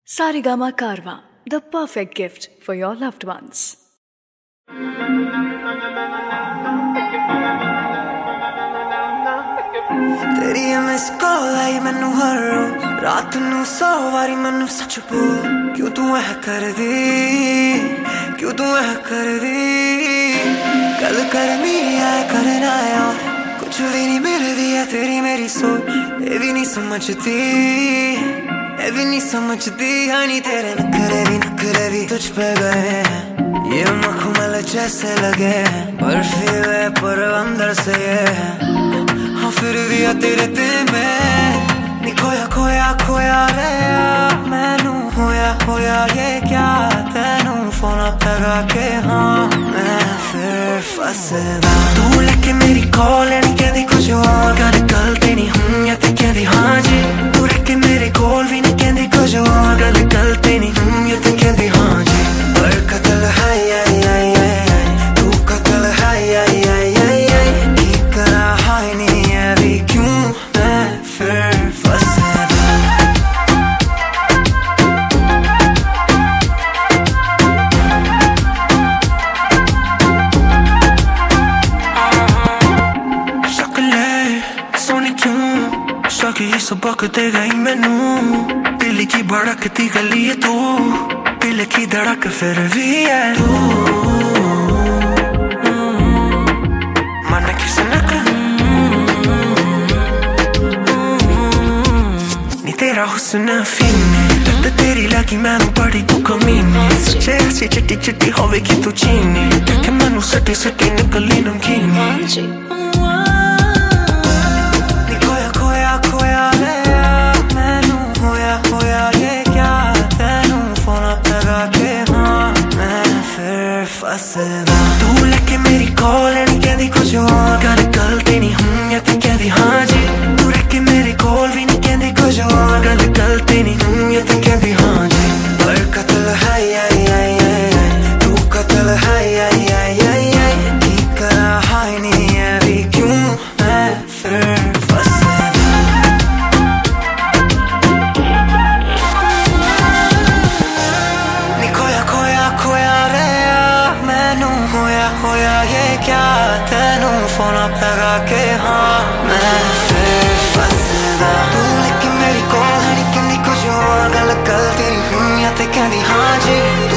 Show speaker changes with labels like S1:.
S1: Sarigama Karwa, the perfect gift for your loved ones.
S2: तेरी miss call आई मैनू हर रोज रात नू 100 वारी मैनू सच बोल क्यों तू ऐ कर दी क्यों तू ऐ कर दी गल करनी है करना है कुछ भी नहीं मिलदी है तेरी मेरी सोच ये भी नहीं समझती ये भी नहीं समझती हनी तेरे नखरे भी तुझ पे गए हैं ये मखमल जैसे लगे हैं बर्फी है पर अंदर से ये है हाँ फिर भी तेरे दिल में नी खोया खोया खोया रे मैनू होया ये क्या तेनू फोन लगा के हाँ मैं फिर फंसदा तू लेके मेरी कॉल नहीं कहती कुछ और गलती नहीं हूँ या ते कहती हाँ जी तू लेके मेरी कॉल भी नहीं कहती कुछ और गलती नहीं हूँ या ते कहती हाँ जी पर कत्ल है तू कत्ल है की करा है नहीं है भी क्यों मैं फिर फंसदा शकी सबक दे गई मैनू दिल की भड़कती गली है तू दिल की धड़क फिर भी है तू मन की सनक नी तेरा हुस्न फीने लत तेरी लगी मैनू बड़ी तू कमीनी सोचे ऐसी चिट्टी चिट्टी होवे की तू चीनी देखे मैनू सटी सटी निकली नमकीनी खोया रे मैनू होया ये क्या तेनू फोन लगा के हाँ मैं फिर फंसदा तू लेके मेरी कॉल नहीं कहती कुछ और गलती नहीं हूँ या ते कहती हाँ जी तू लेके मेरी कॉल भी नहीं कहती कुछ और गलती नहीं हूँ या ते कहती हाँ जी पर कत्ल है तू कत्ल है की करा है नहीं है भी क्यों मैं फिर होया ये क्या तेनू फोन लगा के हाँ मैं फिर फंसदा तू लेके मेरी कॉल नहीं कहती कुछ और गलती नहीं हूँ या ते कहती हाँ जी